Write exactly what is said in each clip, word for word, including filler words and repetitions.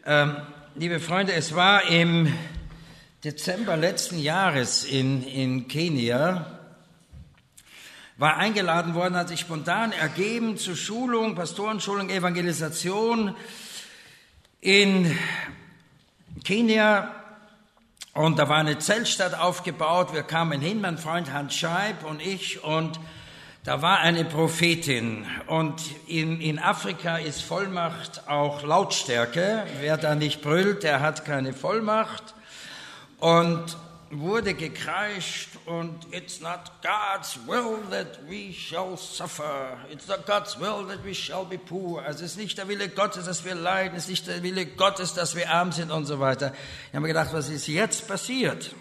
Ähm, liebe Freunde, es war im Dezember letzten Jahres in, in Kenia, war eingeladen worden, hat sich spontan ergeben zur Schulung, Pastorenschulung, Evangelisation in Kenia. Und da war eine Zeltstadt aufgebaut. Wir kamen hin, mein Freund Hans Scheib und ich, und da war eine Prophetin. Und in, in Afrika ist Vollmacht auch Lautstärke. Wer da nicht brüllt, der hat keine Vollmacht. Und wurde gekreischt und it's not God's will that we shall suffer. It's not God's will that we shall be poor. Also es ist nicht der Wille Gottes, dass wir leiden. Es ist nicht der Wille Gottes, dass wir arm sind und so weiter. Ich habe mir gedacht, was ist jetzt passiert?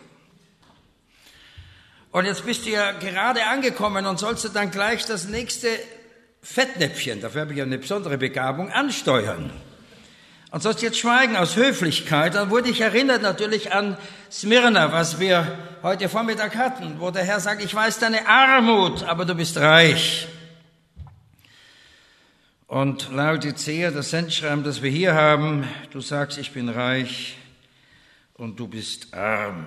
Und jetzt bist du ja gerade angekommen und sollst du dann gleich das nächste Fettnäpfchen, dafür habe ich ja eine besondere Begabung, ansteuern. Und sollst jetzt schweigen aus Höflichkeit. Dann wurde ich erinnert natürlich an Smyrna, was wir heute Vormittag hatten, wo der Herr sagt, ich weiß deine Armut, aber du bist reich. Und Laodicea, das Sendschreiben, das wir hier haben, du sagst, ich bin reich und du bist arm.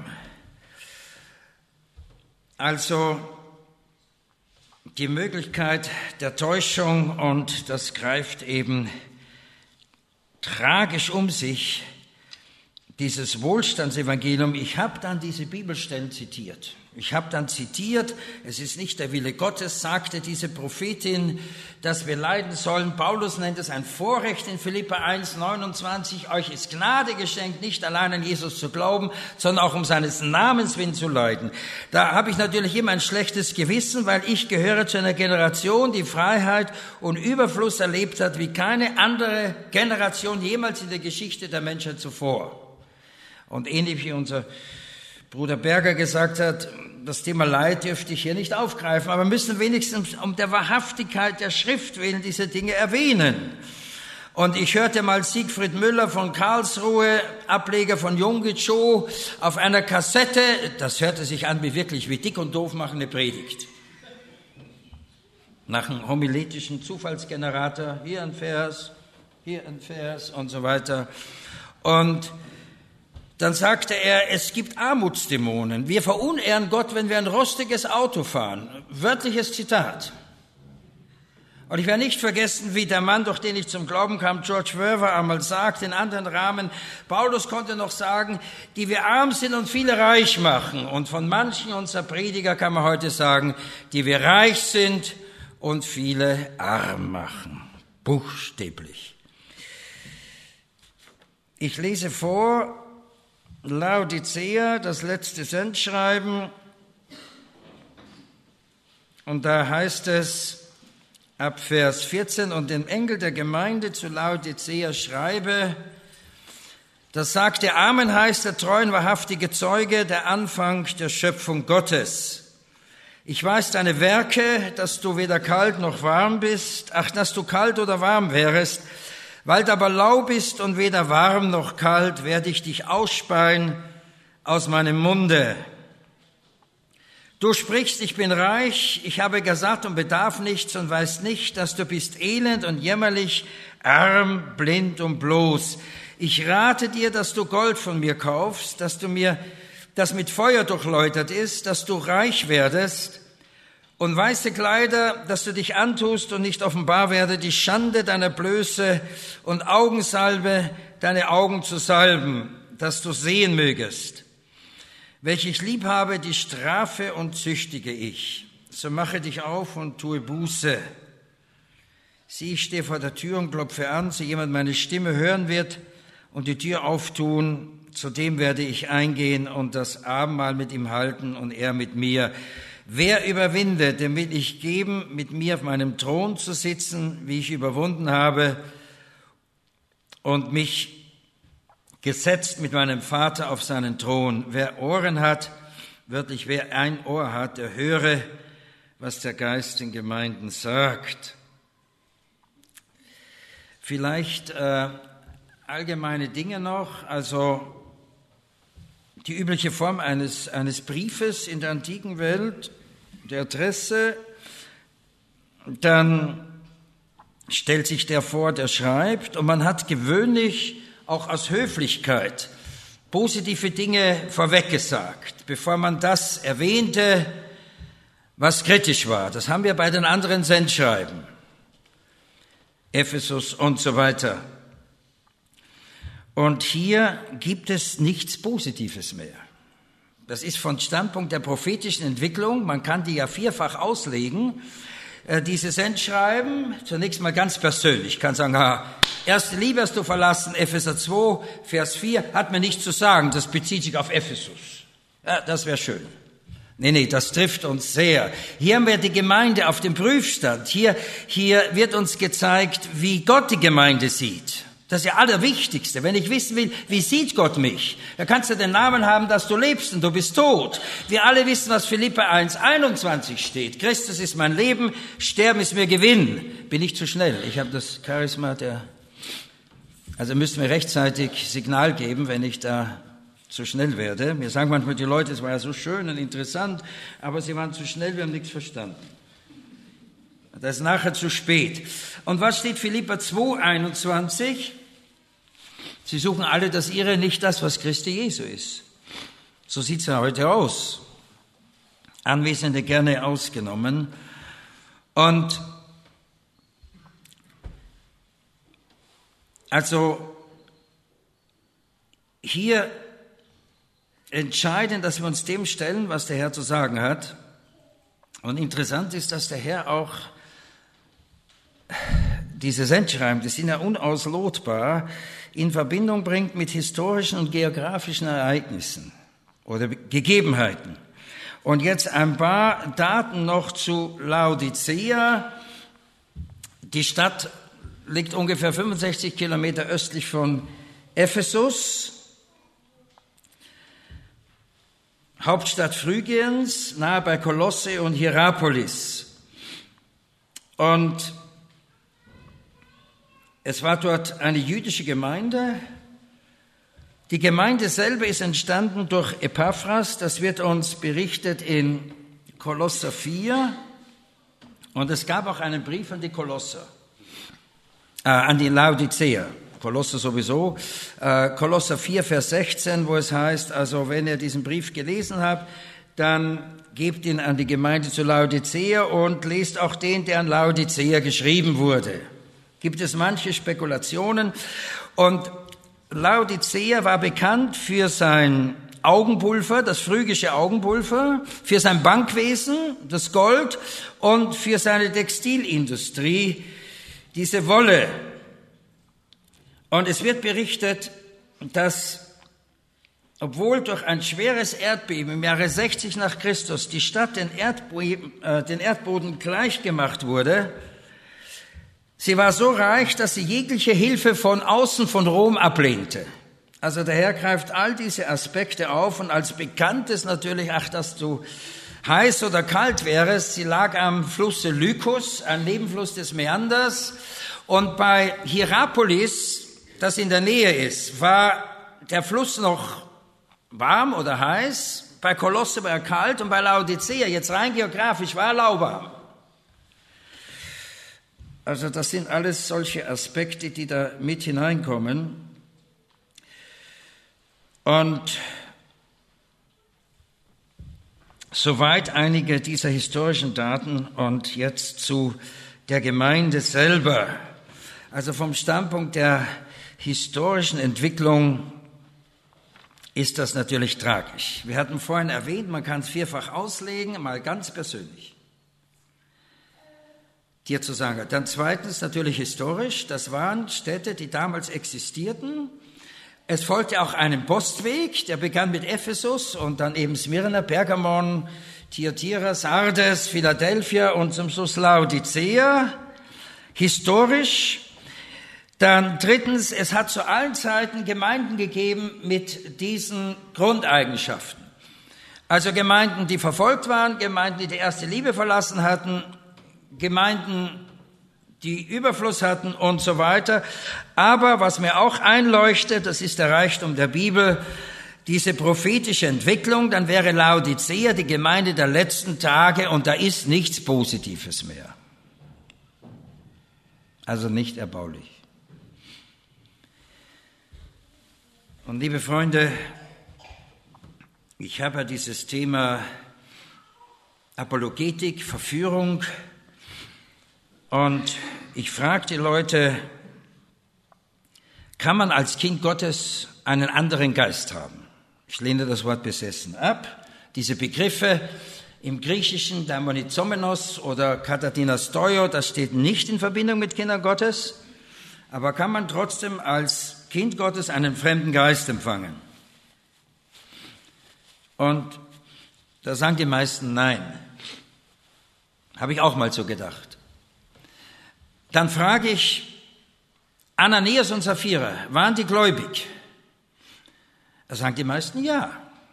Also die Möglichkeit der Täuschung, und das greift eben tragisch um sich, dieses Wohlstandsevangelium. Ich habe dann diese Bibelstellen zitiert. Ich habe dann zitiert, es ist nicht der Wille Gottes, sagte diese Prophetin, dass wir leiden sollen. Paulus nennt es ein Vorrecht in Philipper eins neunundzwanzig. Euch ist Gnade geschenkt, nicht allein an Jesus zu glauben, sondern auch um seines Namens willen zu leiden. Da habe ich natürlich immer ein schlechtes Gewissen, weil ich gehöre zu einer Generation, die Freiheit und Überfluss erlebt hat, wie keine andere Generation jemals in der Geschichte der Menschheit zuvor. Und ähnlich wie unser Bruder Berger gesagt hat, das Thema Leid dürfte ich hier nicht aufgreifen, aber wir müssen wenigstens um der Wahrhaftigkeit der Schrift willen diese Dinge erwähnen. Und ich hörte mal Siegfried Müller von Karlsruhe, Ableger von Yonggi Cho, auf einer Kassette, das hörte sich an wie wirklich wie dick und doof machende Predigt. Nach einem homiletischen Zufallsgenerator, hier ein Vers, hier ein Vers und so weiter. Und dann sagte er, es gibt Armutsdämonen. Wir verunehren Gott, wenn wir ein rostiges Auto fahren. Wörtliches Zitat. Und ich werde nicht vergessen, wie der Mann, durch den ich zum Glauben kam, George Verwer, einmal sagt, in anderen Rahmen, Paulus konnte noch sagen, die wir arm sind und viele reich machen. Und von manchen unserer Prediger kann man heute sagen, die wir reich sind und viele arm machen. Buchstäblich. Ich lese vor, Laodicea, das letzte Sendschreiben, und da heißt es ab Vers vierzehn, und dem Engel der Gemeinde zu Laodicea schreibe, das sagt der Amen, heißt der treuen, wahrhaftige Zeuge, der Anfang der Schöpfung Gottes. Ich weiß deine Werke, dass du weder kalt noch warm bist, ach, dass du kalt oder warm wärest. Weil du aber lau bist und weder warm noch kalt, werde ich dich ausspeien aus meinem Munde. Du sprichst, ich bin reich, ich habe gesatt und bedarf nichts und weißt nicht, dass du bist elend und jämmerlich, arm, blind und bloß. Ich rate dir, dass du Gold von mir kaufst, dass du mir, das mit Feuer durchläutert ist, dass du reich werdest, und weiße Kleider, dass du dich antust und nicht offenbar werde die Schande deiner Blöße, und Augensalbe, deine Augen zu salben, dass du sehen mögest. Welche ich lieb habe, die strafe und züchtige ich. So mache dich auf und tue Buße. Sieh, ich stehe vor der Tür und klopfe an, so jemand meine Stimme hören wird und die Tür auftun, zu dem werde ich eingehen und das Abendmahl mit ihm halten und er mit mir. Wer überwindet, dem will ich geben, mit mir auf meinem Thron zu sitzen, wie ich überwunden habe und mich gesetzt mit meinem Vater auf seinen Thron. Wer Ohren hat, wörtlich, wer ein Ohr hat, der höre, was der Geist den Gemeinden sagt. Vielleicht äh, allgemeine Dinge noch, also die übliche Form eines, eines Briefes in der antiken Welt, der Adresse, dann stellt sich der vor, der schreibt, und man hat gewöhnlich auch aus Höflichkeit, positive Dinge vorweggesagt, bevor man das erwähnte, was kritisch war. Das haben wir bei den anderen Sendschreiben, Ephesus und so weiter. Und hier gibt es nichts Positives mehr. Das ist von Standpunkt der prophetischen Entwicklung, man kann die ja vierfach auslegen, äh, diese Sendschreiben, zunächst mal ganz persönlich. Ich kann sagen, ha, erste Liebe hast du verlassen, Epheser zwei, Vers vier, hat mir nichts zu sagen, das bezieht sich auf Ephesus. Ja, das wäre schön. Nee, nee, das trifft uns sehr. Hier haben wir die Gemeinde auf dem Prüfstand. Hier, hier wird uns gezeigt, wie Gott die Gemeinde sieht. Das ist ja Allerwichtigste. Wenn ich wissen will, wie sieht Gott mich? Da kannst du den Namen haben, dass du lebst und du bist tot. Wir alle wissen, was Philipper eins einundzwanzig steht. Christus ist mein Leben, Sterben ist mir Gewinn. Bin ich zu schnell? Ich habe das Charisma der... Also müsst mir rechtzeitig Signal geben, wenn ich da zu schnell werde. Mir sagen manchmal die Leute, es war ja so schön und interessant, aber sie waren zu schnell, wir haben nichts verstanden. Das ist nachher zu spät. Und was steht Philipper zwei einundzwanzig? Sie suchen alle das Ihre, nicht das, was Christi Jesu ist. So sieht es ja heute aus. Anwesende gerne ausgenommen. Und also hier entscheidend, dass wir uns dem stellen, was der Herr zu sagen hat. Und interessant ist, dass der Herr auch diese Sendschreiben, die sind ja unauslotbar, in Verbindung bringt mit historischen und geografischen Ereignissen oder Gegebenheiten. Und jetzt ein paar Daten noch zu Laodicea. Die Stadt liegt ungefähr fünfundsechzig Kilometer östlich von Ephesus, Hauptstadt Phrygiens, nahe bei Kolosse und Hierapolis. Und es war dort eine jüdische Gemeinde. Die Gemeinde selber ist entstanden durch Epaphras, das wird uns berichtet in Kolosser vier. Und es gab auch einen Brief an die Kolosser, äh, an die Laodicea. Kolosser sowieso, äh, Kolosser vier, Vers sechzehn, wo es heißt, also wenn ihr diesen Brief gelesen habt, dann gebt ihn an die Gemeinde zu Laodicea und lest auch den, der an Laodicea geschrieben wurde. Gibt es manche Spekulationen. Und Laodicea war bekannt für sein Augenpulver, das phrygische Augenpulver, für sein Bankwesen, das Gold und für seine Textilindustrie, diese Wolle. Und es wird berichtet, dass, obwohl durch ein schweres Erdbeben im Jahre sechzig nach Christus die Stadt den, Erdbeben, äh, den Erdboden gleichgemacht wurde, sie war so reich, dass sie jegliche Hilfe von außen von Rom ablehnte. Also der Herr greift all diese Aspekte auf und als Bekanntes natürlich, ach, dass du heiß oder kalt wärest. Sie lag am Flusse Lykus, ein Nebenfluss des Mäanders, und bei Hierapolis, das in der Nähe ist, war der Fluss noch warm oder heiß, bei Kolosse war er kalt und bei Laodicea, jetzt rein geografisch, war er lauwarm. Also das sind alles solche Aspekte, die da mit hineinkommen. Und soweit einige dieser historischen Daten und jetzt zu der Gemeinde selber. Also vom Standpunkt der historischen Entwicklung ist das natürlich tragisch. Wir hatten vorhin erwähnt, man kann es vierfach auslegen, mal ganz persönlich. Dir zu sagen. Dann zweitens natürlich historisch, das waren Städte, die damals existierten. Es folgte auch einen Postweg, der begann mit Ephesus und dann eben Smyrna, Pergamon, Thyatira, Sardes, Philadelphia und zum Schluss Laodicea. Historisch. Dann drittens, es hat zu allen Zeiten Gemeinden gegeben mit diesen Grundeigenschaften. Also Gemeinden, die verfolgt waren, Gemeinden, die die erste Liebe verlassen hatten, Gemeinden, die Überfluss hatten und so weiter. Aber was mir auch einleuchtet, das ist der Reichtum der Bibel, diese prophetische Entwicklung, dann wäre Laodicea die Gemeinde der letzten Tage und da ist nichts Positives mehr. Also nicht erbaulich. Und liebe Freunde, ich habe ja dieses Thema Apologetik, Verführung, und ich frage die Leute, kann man als Kind Gottes einen anderen Geist haben? Ich lehne das Wort besessen ab. Diese Begriffe im Griechischen, Daimonizomenos oder Katadinastoio, das steht nicht in Verbindung mit Kindern Gottes. Aber kann man trotzdem als Kind Gottes einen fremden Geist empfangen? Und da sagen die meisten nein. Habe ich auch mal so gedacht. Dann frage ich, Ananias und Sapphira, waren die gläubig? Da sagen die meisten ja.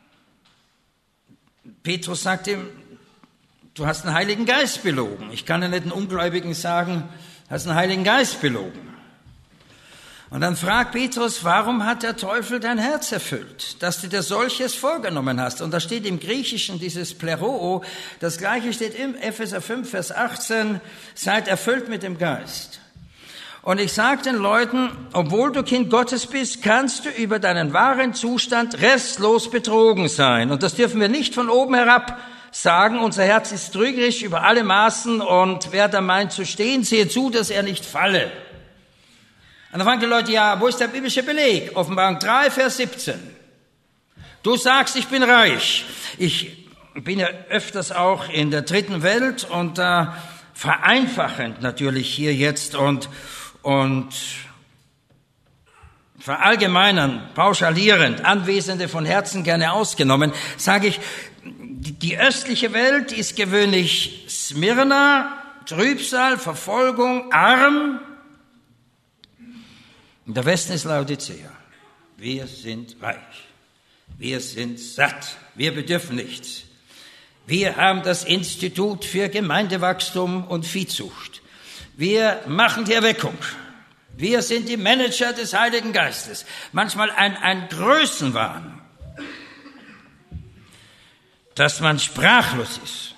Petrus sagt ihm, du hast den Heiligen Geist belogen. Ich kann ja nicht den Ungläubigen sagen, du hast den Heiligen Geist belogen. Und dann fragt Petrus, warum hat der Teufel dein Herz erfüllt, dass du dir solches vorgenommen hast? Und da steht im Griechischen dieses Pleroo, das Gleiche steht im Epheser fünf, Vers achtzehn, seid erfüllt mit dem Geist. Und ich sage den Leuten, obwohl du Kind Gottes bist, kannst du über deinen wahren Zustand restlos betrogen sein. Und das dürfen wir nicht von oben herab sagen. Unser Herz ist trügerisch über alle Maßen, und wer da meint zu stehen, sehe zu, dass er nicht falle. Und dann fragen die Leute, ja, wo ist der biblische Beleg? Offenbarung drei, Vers siebzehn. Du sagst, ich bin reich. Ich bin ja öfters auch in der dritten Welt und da äh, vereinfachend natürlich hier jetzt und, und verallgemeinern, pauschalierend, Anwesende von Herzen gerne ausgenommen, sage ich, die östliche Welt ist gewöhnlich Smyrna, Trübsal, Verfolgung, arm. Und der Westen ist Laodicea. Wir sind reich. Wir sind satt. Wir bedürfen nichts. Wir haben das Institut für Gemeindewachstum und Viehzucht. Wir machen die Erweckung. Wir sind die Manager des Heiligen Geistes. Manchmal ein, ein Größenwahn, dass man sprachlos ist.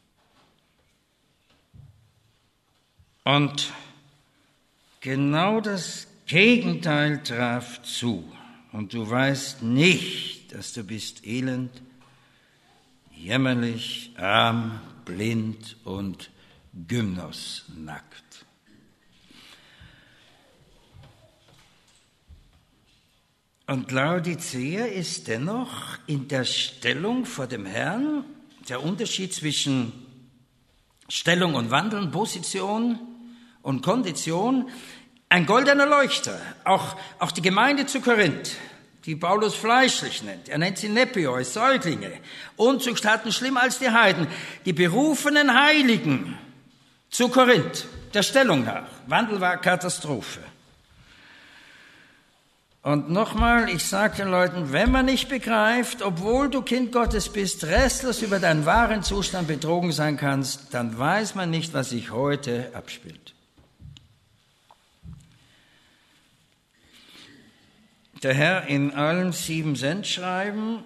Und genau das Gegenteil traf zu. Und du weißt nicht, dass du bist elend, jämmerlich, arm, blind und gymnosnackt. Und Laodicea ist dennoch in der Stellung vor dem Herrn, der Unterschied zwischen Stellung und Wandeln, Position und Kondition, ein goldener Leuchter. Auch, auch die Gemeinde zu Korinth, die Paulus fleischlich nennt, er nennt sie Nepioi, Säuglinge, Unzucht hatten schlimmer als die Heiden, die berufenen Heiligen zu Korinth, der Stellung nach. Wandel war Katastrophe. Und nochmal, ich sage den Leuten, wenn man nicht begreift, obwohl du Kind Gottes bist, restlos über deinen wahren Zustand betrogen sein kannst, dann weiß man nicht, was sich heute abspielt. Der Herr in allen sieben Sendschreiben,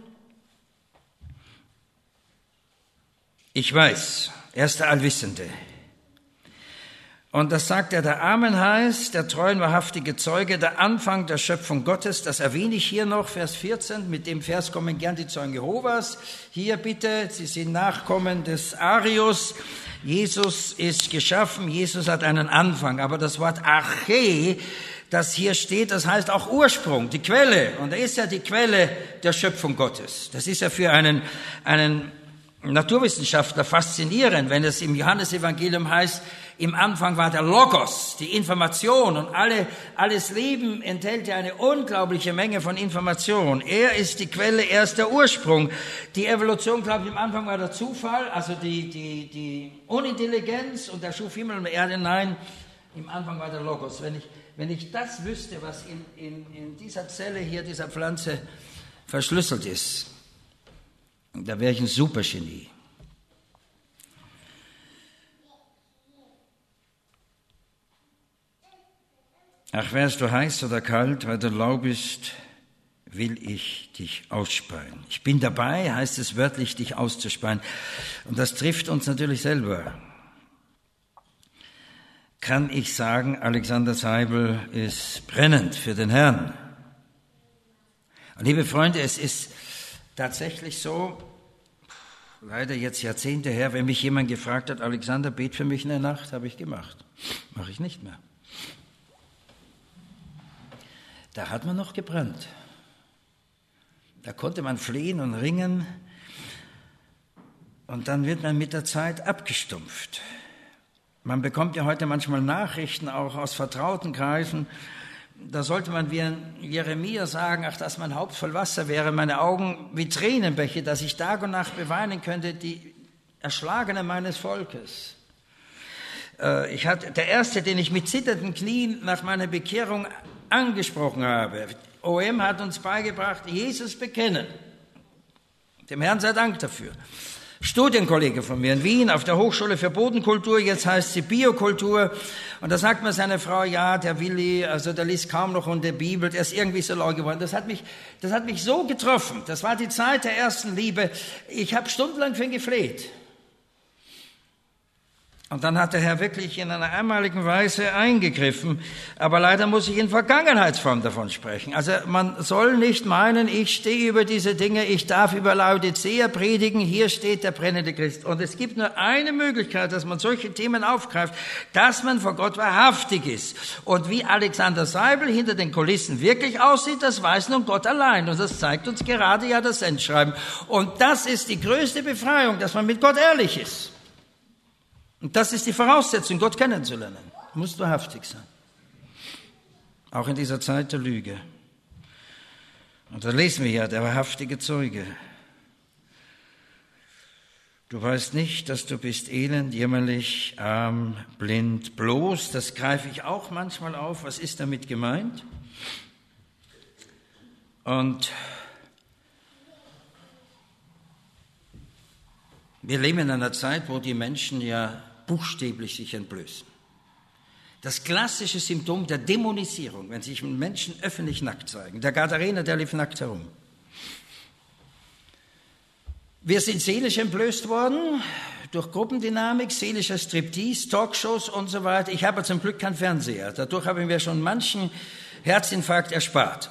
ich weiß, er ist der Allwissende. Und das sagt er, der Amen heißt, der treu und wahrhaftige Zeuge, der Anfang der Schöpfung Gottes. Das erwähne ich hier noch, Vers vierzehn. Mit dem Vers kommen gern die Zeugen Jehovas. Hier bitte, sie sind Nachkommen des Arius. Jesus ist geschaffen, Jesus hat einen Anfang. Aber das Wort Arche, das hier steht, das heißt auch Ursprung, die Quelle. Und er ist ja die Quelle der Schöpfung Gottes. Das ist ja für einen, einen Naturwissenschaftler faszinierend, wenn es im Johannesevangelium heißt, im Anfang war der Logos, die Information, und alle, alles Leben enthält ja eine unglaubliche Menge von Information. Er ist die Quelle, er ist der Ursprung. Die Evolution, glaube ich, im Anfang war der Zufall, also die, die, die Unintelligenz, und er schuf Himmel und Erde. Nein, im Anfang war der Logos. Wenn ich, wenn ich das wüsste, was in, in, in dieser Zelle hier, dieser Pflanze verschlüsselt ist, da wäre ich ein Supergenie. Ach, wärst du heiß oder kalt, weil du lau bist, will ich dich ausspeien. Ich bin dabei, heißt es wörtlich, dich auszuspeien. Und das trifft uns natürlich selber. Kann ich sagen, Alexander Seibel ist brennend für den Herrn. Und liebe Freunde, es ist tatsächlich so, leider jetzt Jahrzehnte her, wenn mich jemand gefragt hat, Alexander, bet für mich in der Nacht, habe ich gemacht. Mache ich nicht mehr. Da hat man noch gebrannt. Da konnte man flehen und ringen und dann wird man mit der Zeit abgestumpft. Man bekommt ja heute manchmal Nachrichten auch aus vertrauten Kreisen. Da sollte man wie Jeremia sagen, ach, dass mein Haupt voll Wasser wäre, meine Augen wie Tränenbäche, dass ich Tag und Nacht beweinen könnte, die Erschlagene meines Volkes. Ich hatte, der erste, den ich mit zitternden Knien nach meiner Bekehrung angesprochen habe, O M hat uns beigebracht, Jesus bekennen. Dem Herrn sei Dank dafür. Studienkollege von mir in Wien auf der Hochschule für Bodenkultur, jetzt heißt sie Biokultur. Und da sagt mir seine Frau, ja, der Willi, also der liest kaum noch in der Bibel, der ist irgendwie so lau geworden. Das hat mich, das hat mich so getroffen. Das war die Zeit der ersten Liebe. Ich habe stundenlang für ihn gefleht. Und dann hat der Herr wirklich in einer einmaligen Weise eingegriffen. Aber leider muss ich in Vergangenheitsform davon sprechen. Also man soll nicht meinen, ich stehe über diese Dinge, ich darf über Laodicea predigen, hier steht der brennende Christ. Und es gibt nur eine Möglichkeit, dass man solche Themen aufgreift, dass man vor Gott wahrhaftig ist. Und wie Alexander Seibel hinter den Kulissen wirklich aussieht, das weiß nun Gott allein. Und das zeigt uns gerade ja das Sendschreiben. Und das ist die größte Befreiung, dass man mit Gott ehrlich ist. Und das ist die Voraussetzung, Gott kennenzulernen. Du musst wahrhaftig sein. Auch in dieser Zeit der Lüge. Und da lesen wir ja, der wahrhaftige Zeuge. Du weißt nicht, dass du bist elend, jämmerlich, arm, blind, bloß. Das greife ich auch manchmal auf. Was ist damit gemeint? Und wir leben in einer Zeit, wo die Menschen ja buchstäblich sich entblößen. Das klassische Symptom der Dämonisierung, wenn sich Menschen öffentlich nackt zeigen. Der Gadarener, der lief nackt herum. Wir sind seelisch entblößt worden durch Gruppendynamik, seelischer Striptease, Talkshows und so weiter. Ich habe zum Glück keinen Fernseher. Dadurch haben wir schon manchen Herzinfarkt erspart.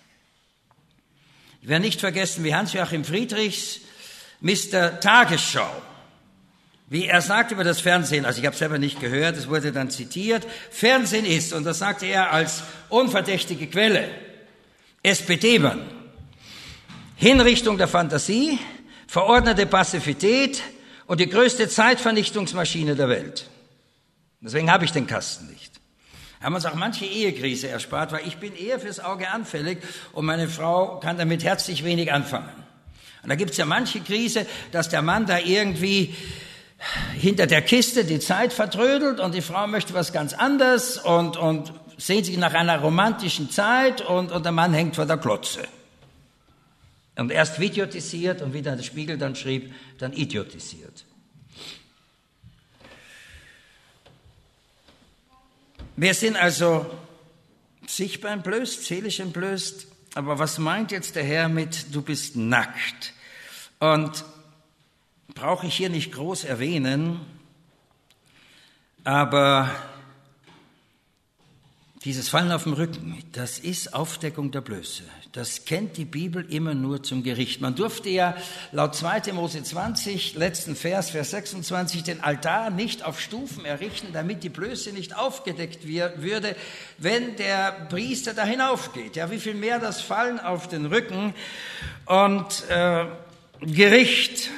Ich werde nicht vergessen, wie Hans-Joachim Friedrichs Mister Tagesschau, wie er sagt über das Fernsehen, also ich habe es selber nicht gehört, es wurde dann zitiert, Fernsehen ist, und das sagte er als unverdächtige Quelle, S P D-Mann, Hinrichtung der Fantasie, verordnete Passivität und die größte Zeitvernichtungsmaschine der Welt. Deswegen habe ich den Kasten nicht. Haben uns auch manche Ehekrise erspart, weil ich bin eher fürs Auge anfällig und meine Frau kann damit herzlich wenig anfangen. Und da gibt es ja manche Krise, dass der Mann da irgendwie hinter der Kiste die Zeit vertrödelt und die Frau möchte was ganz anderes und, und sehnt sich nach einer romantischen Zeit und, und der Mann hängt vor der Glotze. Und erst videotisiert und wie dann der Spiegel dann schrieb, dann idiotisiert. Wir sind also sichtbar entblößt, seelisch entblößt. Aber was meint jetzt der Herr mit, du bist nackt? Und brauche ich hier nicht groß erwähnen, aber dieses Fallen auf dem Rücken, das ist Aufdeckung der Blöße. Das kennt die Bibel immer nur zum Gericht. Man durfte ja laut zweiter Mose zwanzig, letzten Vers, Vers sechsundzwanzig, den Altar nicht auf Stufen errichten, damit die Blöße nicht aufgedeckt würde, wenn der Priester da hinaufgeht. Ja, wie viel mehr das Fallen auf den Rücken und äh, Gericht.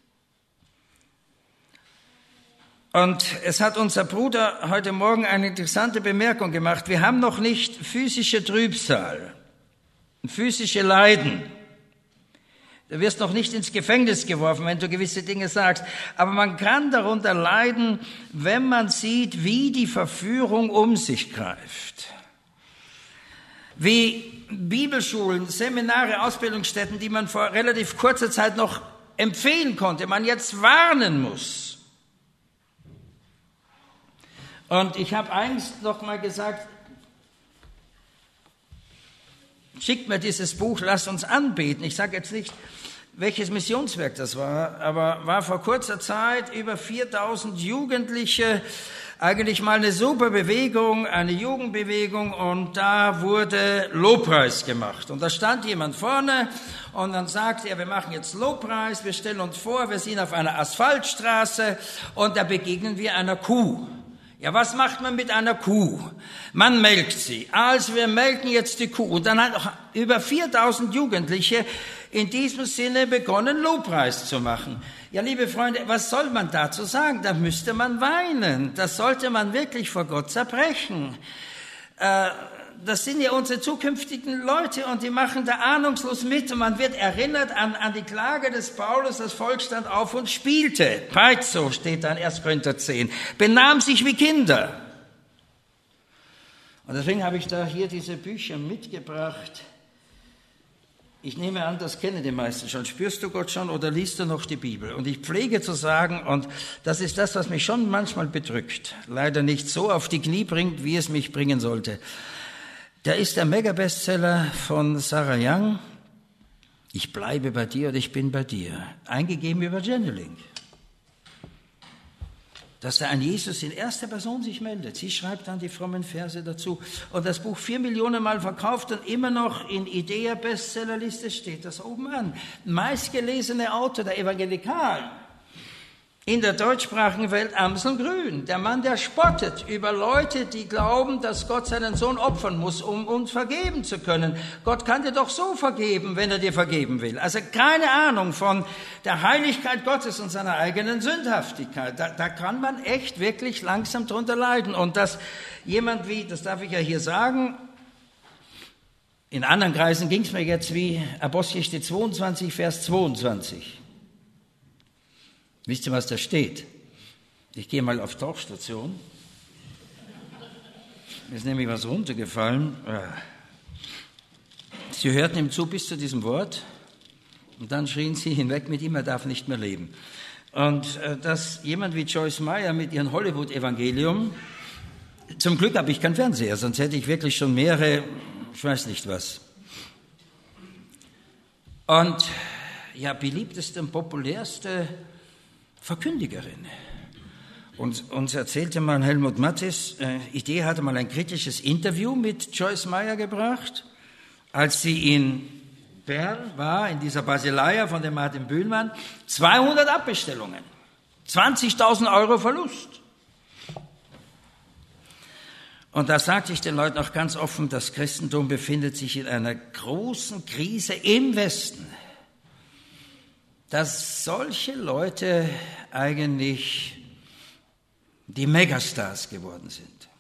Und es hat unser Bruder heute Morgen eine interessante Bemerkung gemacht. Wir haben noch nicht physische Trübsal, physische Leiden. Du wirst noch nicht ins Gefängnis geworfen, wenn du gewisse Dinge sagst. Aber man kann darunter leiden, wenn man sieht, wie die Verführung um sich greift. Wie Bibelschulen, Seminare, Ausbildungsstätten, die man vor relativ kurzer Zeit noch empfehlen konnte, man jetzt warnen muss. Und ich habe einst noch mal gesagt, schickt mir dieses Buch, lasst uns anbeten. Ich sage jetzt nicht, welches Missionswerk das war, aber war vor kurzer Zeit über viertausend Jugendliche eigentlich mal eine super Bewegung, eine Jugendbewegung, und da wurde Lobpreis gemacht. Und da stand jemand vorne und dann sagte er, wir machen jetzt Lobpreis, wir stellen uns vor, wir sind auf einer Asphaltstraße und da begegnen wir einer Kuh. Ja, was macht man mit einer Kuh? Man melkt sie. Also wir melken jetzt die Kuh. Und dann hat auch über viertausend Jugendliche in diesem Sinne begonnen, Lobpreis zu machen. Ja, liebe Freunde, was soll man dazu sagen? Da müsste man weinen. Das sollte man wirklich vor Gott zerbrechen. Äh, das sind ja unsere zukünftigen Leute und die machen da ahnungslos mit. Und man wird erinnert an, an die Klage des Paulus, das Volk stand auf und spielte. Peizo steht da in erster Korinther zehn. Benahm sich wie Kinder. Und deswegen habe ich da hier diese Bücher mitgebracht. Ich nehme an, das kennen die meisten schon. Spürst du Gott schon oder liest du noch die Bibel? Und ich pflege zu sagen, und das ist das, was mich schon manchmal bedrückt, leider nicht so auf die Knie bringt, wie es mich bringen sollte. Da ist der Mega-Bestseller von Sarah Young, Ich bleibe bei dir und ich bin bei dir, eingegeben über Channeling. Dass da ein Jesus in erster Person sich meldet. Sie schreibt dann die frommen Verse dazu. Und das Buch vier Millionen Mal verkauft und immer noch in Idea-Bestsellerliste steht das oben an. Meistgelesene Autor der Evangelikalen in der deutschsprachigen Welt, Amsel Grün. Der Mann, der spottet über Leute, die glauben, dass Gott seinen Sohn opfern muss, um uns vergeben zu können. Gott kann dir doch so vergeben, wenn er dir vergeben will. Also keine Ahnung von der Heiligkeit Gottes und seiner eigenen Sündhaftigkeit. Da, da kann man echt wirklich langsam drunter leiden. Und dass jemand wie, das darf ich ja hier sagen, in anderen Kreisen ging es mir jetzt wie Apostelgeschichte zweiundzwanzig, Vers zweiundzwanzig. Wisst ihr, was da steht? Ich gehe mal auf Tauchstation. Mir ist nämlich was runtergefallen. Sie hörten ihm zu bis zu diesem Wort und dann schrien sie hinweg mit ihm, er darf nicht mehr leben. Und äh, dass jemand wie Joyce Meyer mit ihrem Hollywood-Evangelium, zum Glück habe ich keinen Fernseher, sonst hätte ich wirklich schon mehrere, ich weiß nicht was. Und ja, beliebteste und populärste Verkündigerin. Und uns erzählte mal Helmut Mattis, äh, Idee hatte mal ein kritisches Interview mit Joyce Meyer gebracht, als sie in Bern war, in dieser Basileia von dem Martin Bühlmann, zweihundert Abbestellungen, zwanzigtausend Euro Verlust. Und da sagte ich den Leuten auch ganz offen, das Christentum befindet sich in einer großen Krise im Westen, dass solche Leute eigentlich die Megastars geworden sind.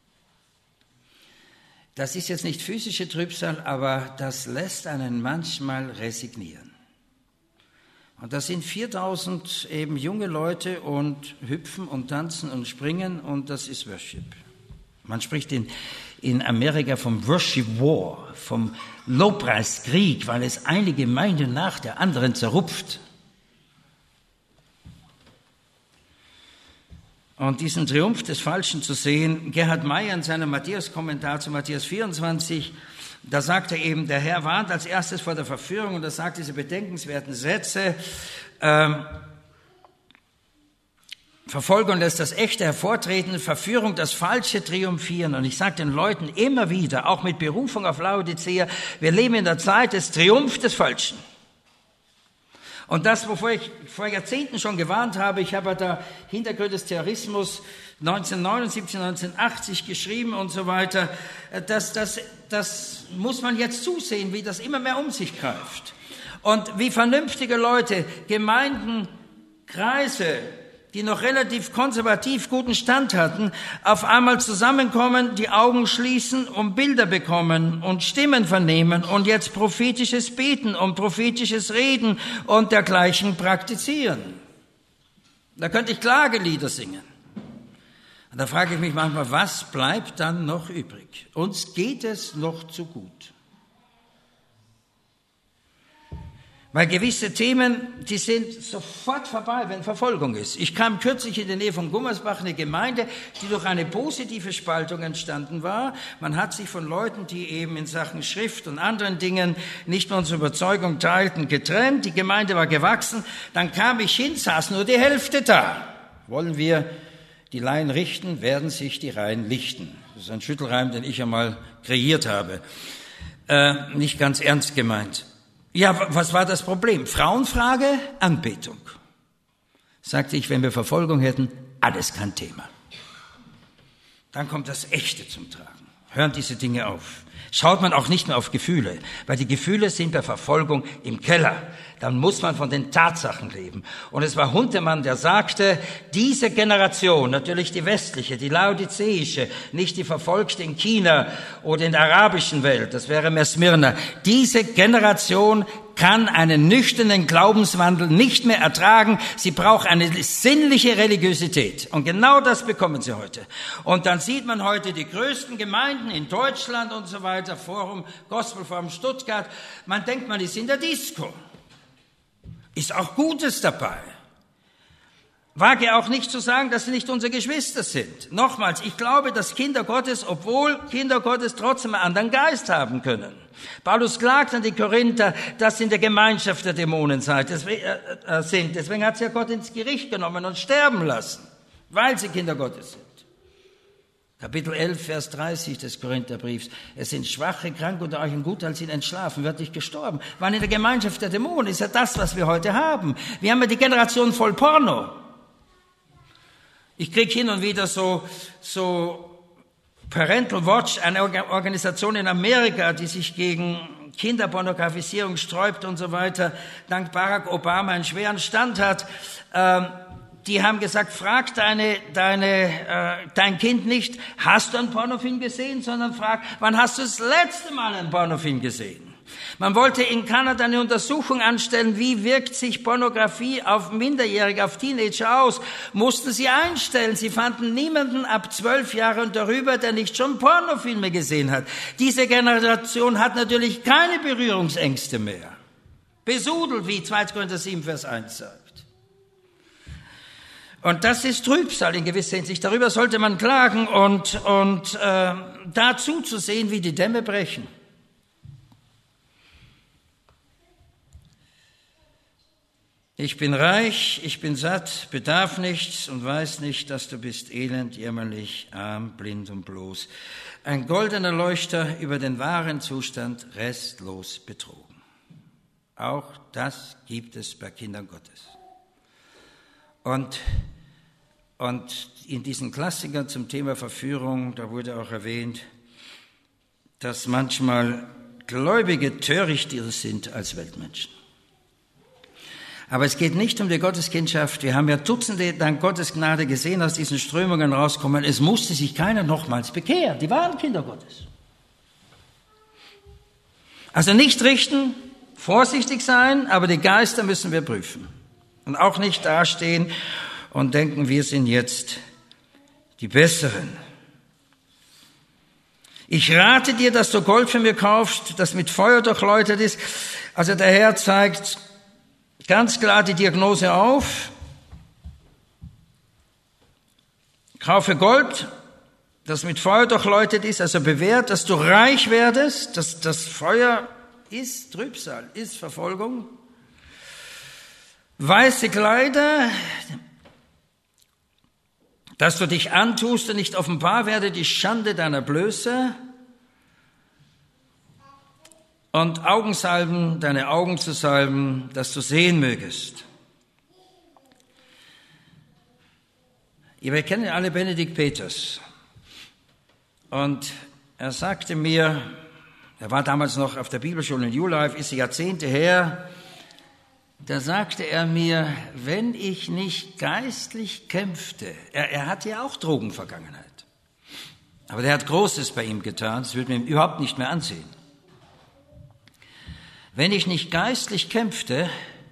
Das ist jetzt nicht physische Trübsal, aber das lässt einen manchmal resignieren. Und das sind viertausend eben junge Leute und hüpfen und tanzen und springen und das ist Worship. Man spricht in, in Amerika vom Worship War, vom Lobpreiskrieg, weil es eine Gemeinde nach der anderen zerrupft. Und diesen Triumph des Falschen zu sehen, Gerhard Meyer in seinem Matthäus-Kommentar zu Matthäus vierundzwanzig, da sagt er eben, der Herr warnt als erstes vor der Verführung und er sagt diese bedenkenswerten Sätze, ähm, Verfolgung lässt das Echte hervortreten, Verführung das Falsche triumphieren. Und ich sage den Leuten immer wieder, auch mit Berufung auf Laodicea, wir leben in der Zeit des Triumph des Falschen. Und das, wovor ich vor Jahrzehnten schon gewarnt habe, ich habe da Hintergründe des Terrorismus neunzehnhundertneunundsiebzig, neunzehnhundertachtzig geschrieben und so weiter, das, das, das muss man jetzt zusehen, wie das immer mehr um sich greift. Und wie vernünftige Leute, Gemeinden, Kreise, die noch relativ konservativ guten Stand hatten, auf einmal zusammenkommen, die Augen schließen und Bilder bekommen und Stimmen vernehmen und jetzt prophetisches Beten und prophetisches Reden und dergleichen praktizieren. Da könnte ich Klagelieder singen. Und da frage ich mich manchmal, was bleibt dann noch übrig? Uns geht es noch zu gut. Weil gewisse Themen, die sind sofort vorbei, wenn Verfolgung ist. Ich kam kürzlich in der Nähe von Gummersbach, eine Gemeinde, die durch eine positive Spaltung entstanden war. Man hat sich von Leuten, die eben in Sachen Schrift und anderen Dingen nicht mehr unsere Überzeugung teilten, getrennt. Die Gemeinde war gewachsen. Dann kam ich hin, saß nur die Hälfte da. Wollen wir die Laien richten, werden sich die Reihen lichten. Das ist ein Schüttelreim, den ich einmal kreiert habe. Äh, nicht ganz ernst gemeint. Ja, was war das Problem? Frauenfrage, Anbetung. Sagte ich, wenn wir Verfolgung hätten, alles kein Thema. Dann kommt das Echte zum Tragen. Hören diese Dinge auf. Schaut man auch nicht mehr auf Gefühle, weil die Gefühle sind bei Verfolgung im Keller. Dann muss man von den Tatsachen leben. Und es war Huntemann, der sagte, diese Generation, natürlich die westliche, die laodiceische, nicht die verfolgte in China oder in der arabischen Welt, das wäre mehr Smyrna, diese Generation kann einen nüchternen Glaubenswandel nicht mehr ertragen. Sie braucht eine sinnliche Religiosität. Und genau das bekommen sie heute. Und dann sieht man heute die größten Gemeinden in Deutschland und so weiter, Forum, Gospelforum Stuttgart. Man denkt, man ist in der Disco. Ist auch Gutes dabei. Wage auch nicht zu sagen, dass sie nicht unsere Geschwister sind. Nochmals, ich glaube, dass Kinder Gottes, obwohl Kinder Gottes trotzdem einen anderen Geist haben können. Paulus klagt an die Korinther, dass sie in der Gemeinschaft der Dämonen sind. Deswegen hat sie ja Gott ins Gericht genommen und sterben lassen, weil sie Kinder Gottes sind. Kapitel elf, Vers dreißig des Korintherbriefs. Es sind Schwache, krank unter euch und gut, als sind entschlafen, wird nicht gestorben. Waren in der Gemeinschaft der Dämonen, ist ja das, was wir heute haben. Wir haben ja die Generation voll Porno. Ich kriege hin und wieder so, so Parental Watch, eine Organisation in Amerika, die sich gegen Kinderpornografisierung sträubt und so weiter, dank Barack Obama einen schweren Stand hat. Ähm, die haben gesagt, frag deine, deine, äh, dein Kind nicht, hast du einen Pornofilm gesehen, sondern frag, wann hast du das letzte Mal einen Pornofilm gesehen? Man wollte in Kanada eine Untersuchung anstellen, wie wirkt sich Pornografie auf Minderjährige, auf Teenager aus. Mussten sie einstellen. Sie fanden niemanden ab zwölf Jahre und darüber, der nicht schon Pornofilme gesehen hat. Diese Generation hat natürlich keine Berührungsängste mehr. Besudelt, wie zweiter Korinther sieben, Vers eins sagt. Und das ist Trübsal in gewisser Hinsicht. Darüber sollte man klagen und, und äh, dazu zu sehen, wie die Dämme brechen. Ich bin reich, ich bin satt, bedarf nichts und weiß nicht, dass du bist elend, jämmerlich, arm, blind und bloß. Ein goldener Leuchter über den wahren Zustand, restlos betrogen. Auch das gibt es bei Kindern Gottes. Und, und in diesen Klassikern zum Thema Verführung, da wurde auch erwähnt, dass manchmal Gläubige törichter sind als Weltmenschen. Aber es geht nicht um die Gotteskindschaft. Wir haben ja Dutzende dank Gottes Gnade gesehen, aus diesen Strömungen rauskommen. Es musste sich keiner nochmals bekehren. Die waren Kinder Gottes. Also nicht richten, vorsichtig sein, aber die Geister müssen wir prüfen. Und auch nicht dastehen und denken, wir sind jetzt die Besseren. Ich rate dir, dass du Gold für mir kaufst, das mit Feuer durchleuchtet ist. Also der Herr zeigt ganz klar die Diagnose auf. Kaufe Gold, das mit Feuer durchleuchtet ist, also bewährt, dass du reich werdest. Das, das Feuer ist Trübsal, ist Verfolgung. Weiße Kleider, dass du dich antust und nicht offenbar werde die Schande deiner Blöße. Und Augensalben, deine Augen zu salben, dass du sehen mögest. Wir kennen alle Benedikt Peters. Und er sagte mir, er war damals noch auf der Bibelschule in New Life, ist Jahrzehnte her, da sagte er mir, wenn ich nicht geistlich kämpfte, er, er hatte ja auch Drogenvergangenheit, aber der hat Großes bei ihm getan, das würde man ihm überhaupt nicht mehr ansehen. Wenn ich nicht geistlich kämpfte,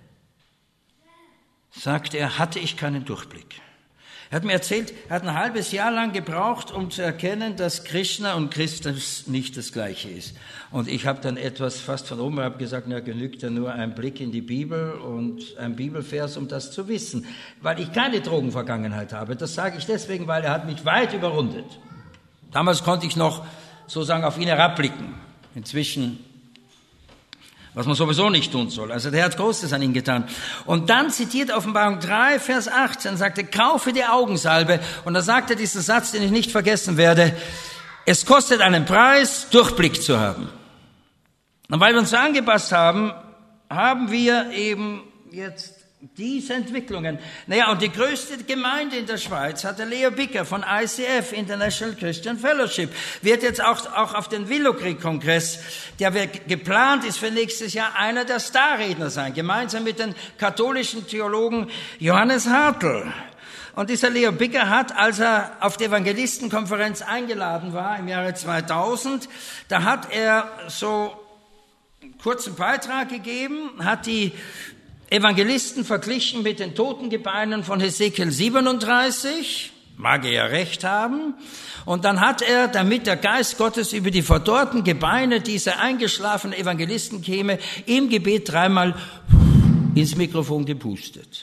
sagte er, hatte ich keinen Durchblick. Er hat mir erzählt, er hat ein halbes Jahr lang gebraucht, um zu erkennen, dass Krishna und Christus nicht das Gleiche ist. Und ich habe dann etwas fast von oben herab gesagt, na, genügt ja nur ein Blick in die Bibel und ein Bibelvers, um das zu wissen. Weil ich keine Drogenvergangenheit habe. Das sage ich deswegen, weil er hat mich weit überrundet. Damals konnte ich noch sozusagen auf ihn herabblicken. Inzwischen was man sowieso nicht tun soll. Also der hat Großes an ihn getan. Und dann zitiert Offenbarung drei, Vers achtzehn, sagte, kaufe die Augensalbe. Und da sagte dieser Satz, den ich nicht vergessen werde, es kostet einen Preis, Durchblick zu haben. Und weil wir uns so angepasst haben, haben wir eben jetzt diese Entwicklungen. Naja, und die größte Gemeinde in der Schweiz hat der Leo Bicker von I C F, International Christian Fellowship, wird jetzt auch, auch auf den Willowcreek-Kongress, der geplant ist für nächstes Jahr, einer der Starredner sein, gemeinsam mit dem katholischen Theologen Johannes Hartl. Und dieser Leo Bicker hat, als er auf die Evangelistenkonferenz eingeladen war im Jahre zweitausend, da hat er so einen kurzen Beitrag gegeben, hat die Evangelisten verglichen mit den Totengebeinen von Hesekiel siebenunddreißig, mag er ja recht haben, und dann hat er, damit der Geist Gottes über die verdorrten Gebeine dieser eingeschlafenen Evangelisten käme, im Gebet dreimal ins Mikrofon gepustet.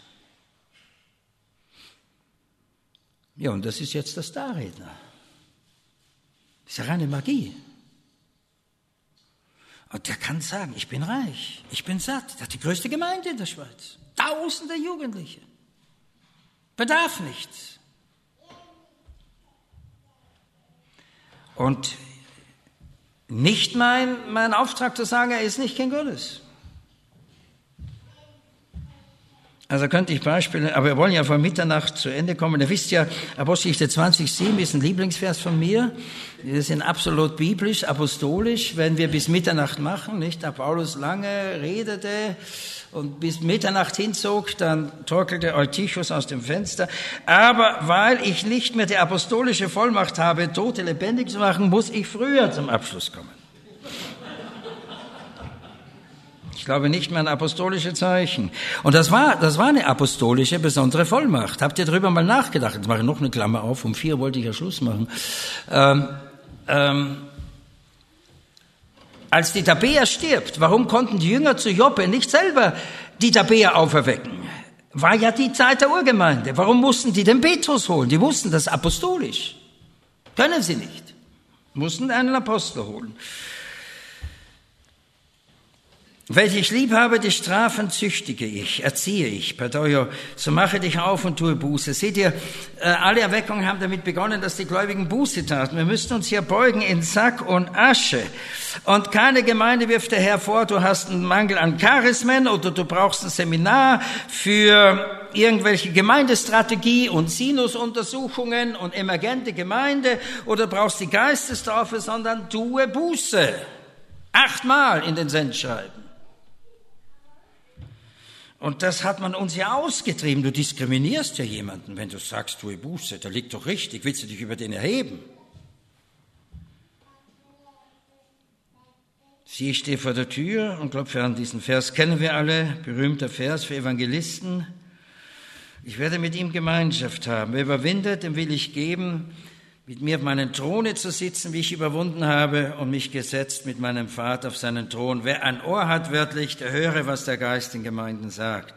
Ja, und das ist jetzt der Starredner. Das ist ja reine Magie. Und der kann sagen, ich bin reich, ich bin satt. Der hat die größte Gemeinde in der Schweiz. Tausende Jugendliche. Bedarf nichts. Und nicht mein, mein Auftrag zu sagen, er ist nicht Kind Gottes. Also könnte ich Beispiele, aber wir wollen ja vor Mitternacht zu Ende kommen. Ihr wisst ja, Apostelgeschichte zwanzig, sieben ist ein Lieblingsvers von mir. Wir sind absolut biblisch, apostolisch, wenn wir bis Mitternacht machen, nicht? Da Paulus lange redete und bis Mitternacht hinzog, dann torkelte Eutychus aus dem Fenster. Aber weil ich nicht mehr die apostolische Vollmacht habe, Tote lebendig zu machen, muss ich früher zum Abschluss kommen. Ich glaube nicht mehr an apostolische Zeichen. Und das war, das war eine apostolische besondere Vollmacht. Habt ihr darüber mal nachgedacht? Jetzt mache ich noch eine Klammer auf. Um vier wollte ich ja Schluss machen. Ähm, ähm, als die Tabäer stirbt, warum konnten die Jünger zu Joppe nicht selber die Tabäer auferwecken? War ja die Zeit der Urgemeinde. Warum mussten die den Petrus holen? Die wussten das apostolisch. Können sie nicht. Mussten einen Apostel holen. Welche ich lieb habe, die Strafen züchtige ich, erziehe ich. Pardon, so mache dich auf und tue Buße. Seht ihr, alle Erweckungen haben damit begonnen, dass die Gläubigen Buße taten. Wir müssten uns hier beugen in Sack und Asche. Und keine Gemeinde wirft der Herr vor, du hast einen Mangel an Charismen oder du brauchst ein Seminar für irgendwelche Gemeindestrategie und Sinusuntersuchungen und emergente Gemeinde oder brauchst die Geistestaufe, sondern tue Buße. Achtmal in den Sendschreiben. Und das hat man uns ja ausgetrieben. Du diskriminierst ja jemanden, wenn du sagst, tue Buße. Der liegt doch richtig. Willst du dich über den erheben? Sieh, ich stehe vor der Tür und klopfe an. Diesen Vers kennen wir alle. Berühmter Vers für Evangelisten. Ich werde mit ihm Gemeinschaft haben. Wer überwindet, dem will ich geben, mit mir auf meinen Throne zu sitzen, wie ich überwunden habe und mich gesetzt mit meinem Vater auf seinen Thron. Wer ein Ohr hat, wörtlich, der höre, was der Geist den Gemeinden sagt.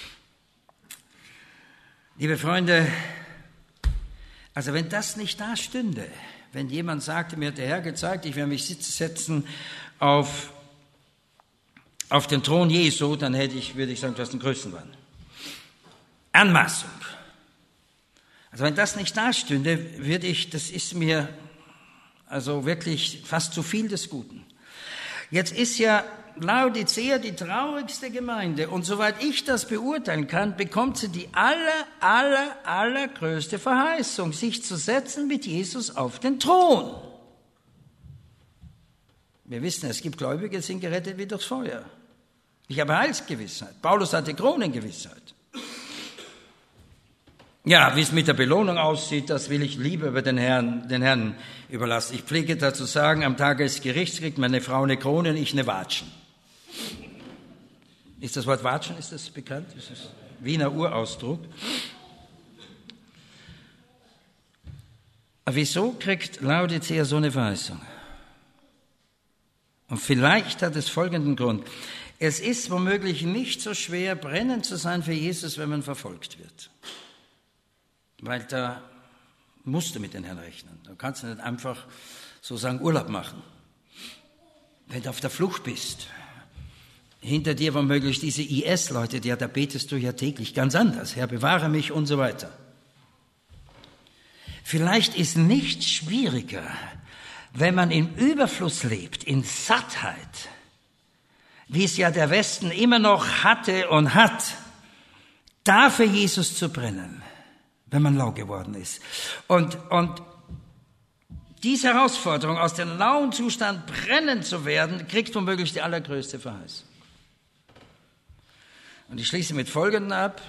Liebe Freunde, also wenn das nicht da stünde, wenn jemand sagte, mir hat der Herr gezeigt, ich werde mich setzen auf, auf den Thron Jesu, dann hätte ich, würde ich sagen, du hast den größten Mann. Anmaßung. Also wenn das nicht da stünde, würde ich, das ist mir also wirklich fast zu viel des Guten. Jetzt ist ja Laodicea die traurigste Gemeinde und soweit ich das beurteilen kann, bekommt sie die aller, aller, allergrößte Verheißung, sich zu setzen mit Jesus auf den Thron. Wir wissen, es gibt Gläubige, die sind gerettet wie durchs Feuer. Ich habe Heilsgewissheit. Paulus hatte Kronengewissheit. Ja, wie es mit der Belohnung aussieht, das will ich lieber über den Herrn, den Herrn überlassen. Ich pflege dazu sagen, am Tage des Gerichts kriegt meine Frau eine Krone und ich eine Watschen. Ist das Wort Watschen, ist das bekannt? Das ist Wiener Urausdruck. Aber wieso kriegt Laodicea so eine Verheißung? Und vielleicht hat es folgenden Grund. Es ist womöglich nicht so schwer, brennend zu sein für Jesus, wenn man verfolgt wird. Weil da musst du mit den Herrn rechnen. Da kannst du nicht einfach sozusagen Urlaub machen. Wenn du auf der Flucht bist Hinter dir womöglich diese I S-Leute, ja, da betest du ja täglich ganz anders. Herr, bewahre mich und so weiter. Vielleicht ist nichts schwieriger, wenn man im Überfluss lebt, in Sattheit, wie es ja der Westen immer noch hatte und hat, da für Jesus zu brennen, wenn man lau geworden ist. Und, und diese Herausforderung, aus dem lauen Zustand brennen zu werden, kriegt womöglich die allergrößte Verheißung. Und ich schließe mit Folgendem ab.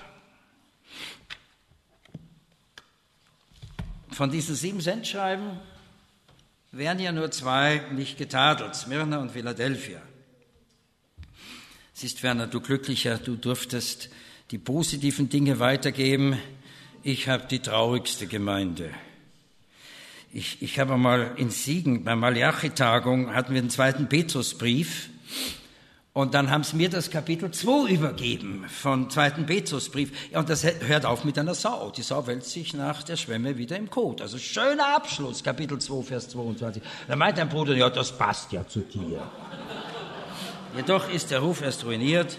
Von diesen sieben Sendschreiben werden ja nur zwei nicht getadelt, Smyrna und Philadelphia. Siehst, Werner, du Glücklicher, du durftest die positiven Dinge weitergeben. Ich habe die traurigste Gemeinde. Ich, ich habe mal in Siegen, bei Malachi-Tagung, hatten wir den zweiten Petrusbrief. Und dann haben sie mir das Kapitel zwei übergeben vom zweiten Petrusbrief. Ja, und das hört auf mit einer Sau. Die Sau wälzt sich nach der Schwemme wieder im Kot. Also schöner Abschluss, Kapitel zwei, Vers zweiundzwanzig. Da meint ein Bruder, ja, das passt ja zu dir. Jedoch ist der Ruf erst ruiniert.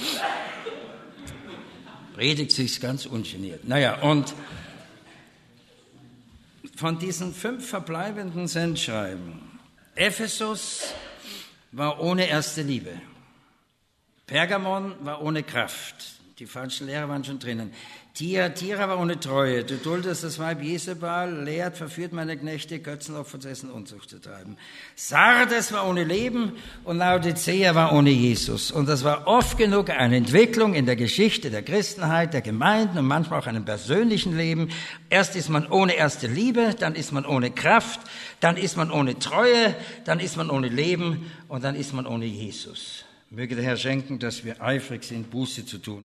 Predigt sich's ganz ungeniert. Naja, und von diesen fünf verbleibenden Sendschreiben, Ephesus war ohne erste Liebe. Pergamon war ohne Kraft. Die falschen Lehrer waren schon drinnen. Thyatira war ohne Treue. Du duldest das Weib Jezebel, lehrt, verführt meine Knechte, Götzenopfer zu essen, Unzucht zu treiben. Sardes war ohne Leben und Laodicea war ohne Jesus. Und das war oft genug eine Entwicklung in der Geschichte der Christenheit, der Gemeinden und manchmal auch einem persönlichen Leben. Erst ist man ohne erste Liebe, dann ist man ohne Kraft, dann ist man ohne Treue, dann ist man ohne Leben und dann ist man ohne Jesus. Möge der Herr schenken, dass wir eifrig sind, Buße zu tun.